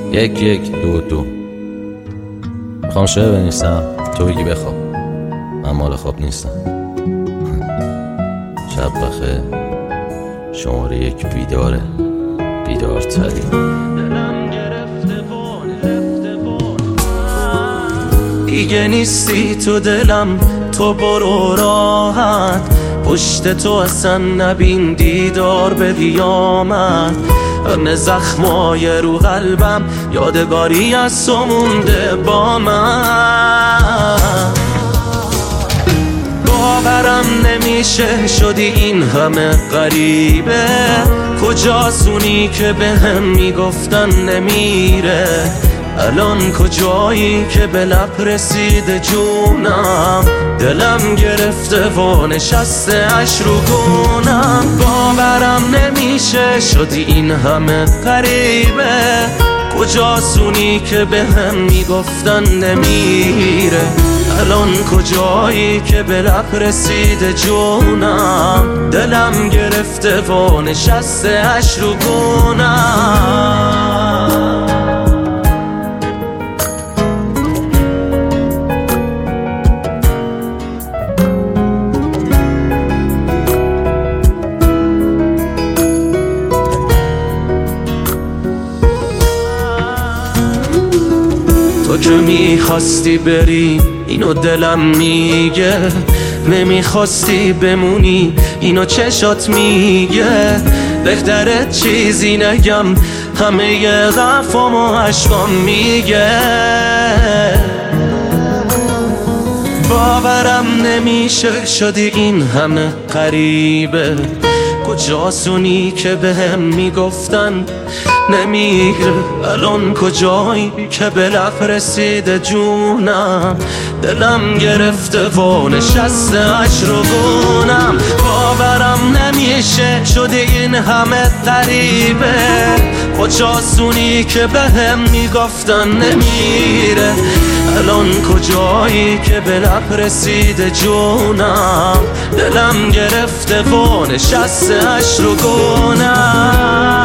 1-1-2-2 میخوام شعر بنویسم، تو بگی بخواب، من مال خواب نیستم. شب بخیر، شماره 1 بیداره، بیدارتری. دیگه نیستی تو دلم، تو برو راحت، پشت تو اصلا نبین دیدار به دیامت. همه زخمای رو قلبم یادگاری از تو مونده با من. باورم نمیشه شدی این همه غریبه، کجاست اونی که به هم میگفتن نمیره؟ الان کجایی که به لب رسیده جونم؟ دلم گرفته و نشسته اش رو گونم. باورم نمیشه شدی این همه غریبه، کجاست اونی که به هم میگفتن نمیره؟ الان کجایی که به لب رسیده جونم؟ دلم گرفته و نشسته اش رو گونم. تو که میخواستی بری اینو دلم میگه، نمیخواستی بمونی اینو چشات میگه. بهتره چیزی نگم، همه غفام و عشقام میگه. باورم نمیشه شدی این همه غریبه، کجاست اونی که به هم میگفتن نمیره؟ الان کجایی که به لب رسیده جونم؟ دلم گرفته و نشسته اش رو گونم. باورم نمیشه شده این همه غریبه، کجاست اونی که به هم میگفتن نمیره؟ الان کجایی که به لب رسیده جونم؟ دلم گرفته و نشسته اش رو گونم.